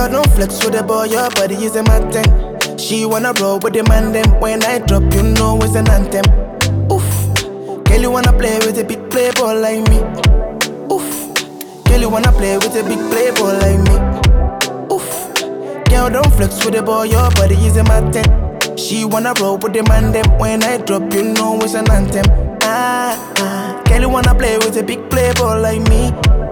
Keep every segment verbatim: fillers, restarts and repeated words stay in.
Girl, don't flex with the boy, your body is a matten. She wanna roll with the man them. When I drop, you know it's an anthem. Oof. Girl, you wanna play with a big playboy like me. Oof. Girl, you wanna play with a big playboy like me. Oof. Girl, don't flex with the boy, your body is a matten. She wanna roll with the man them. When I drop, you know it's an anthem. Ah, ah. Girl, you wanna play with a big playboy like me.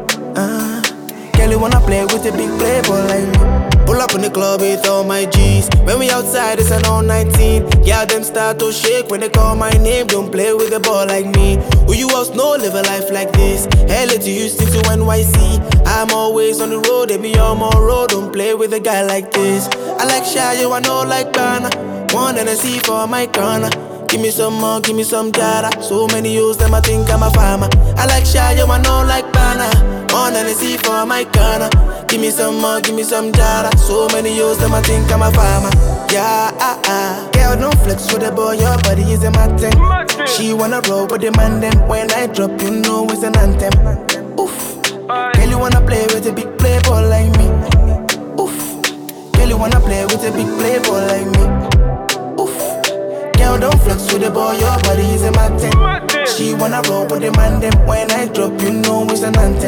Ah. Girl, you wanna play with a big playboy like me. Pull up in the club with all my G's. When we outside, it's an all nineteen. Yeah, them start to shake when they call my name. Don't play with a ball like me. Who you else know live a life like this? L A to Houston to N Y C. I'm always on the road, they be on my road. Don't play with a guy like this. I like Shy, you I know like Bana. One and I see for my corner. Give me some more, give me some jara. So many years, them I think I'm a farmer. I like Shy, you I know like Bana. One and I see for my corner. Give me some more, give me some jara. So many years, them I think I'm a farmer. Yeah, ah, ah. Girl, don't flex with the boy, your body is a matten. She wanna roll with the man then. When I drop, you know it's an anthem. Oof. Girl, you wanna play with a big playboy like me. Oof. Girl, you wanna play with a big playboy like me. Oof. Girl, don't flex with the boy, your body is a matten. She wanna roll with the man then. When I drop, you know it's an anthem.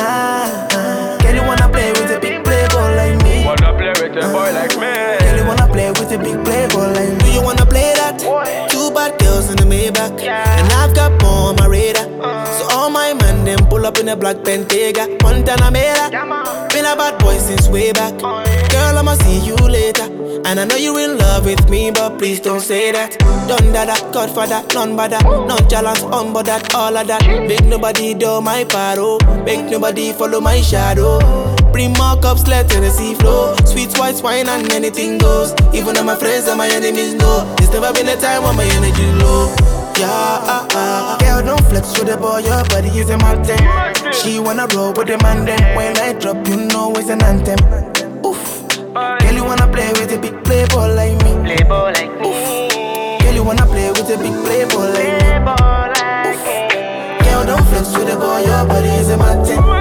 Ah, ah. Girl, you wanna play with a big playboy like me. Wanna play with a boy like me. Girl, you wanna play with a big playboy like me. Do you wanna play that? Two bad girls in the Maybach, and I've got more on my radar. So all my man them pull up in a black Bentayga, Montana Mera. Been a bad boy since way back. Girl, I'ma see you later. And I know you in love with me, but please don't say that. Done that, Godfather, none but that. Nonchalant, unbothered, all of that. Make nobody do my paro. Make nobody follow my shadow. Bring more cups, let Tennessee flow. Sweet white wine and anything goes. Even though my friends and my enemies know. There's never been a time when my energy low. Yeah, ah, ah. Girl, don't flex with the boy, your body is a matten. She wanna roll with the man then. When I drop, you know it's an anthem. Oof. Girl, you wanna play with a big playboy like me. Playboy like me. Oof. Girl, you wanna play with a big playboy like me. Playboy like me. Girl, don't flex with the boy, your body is a matten.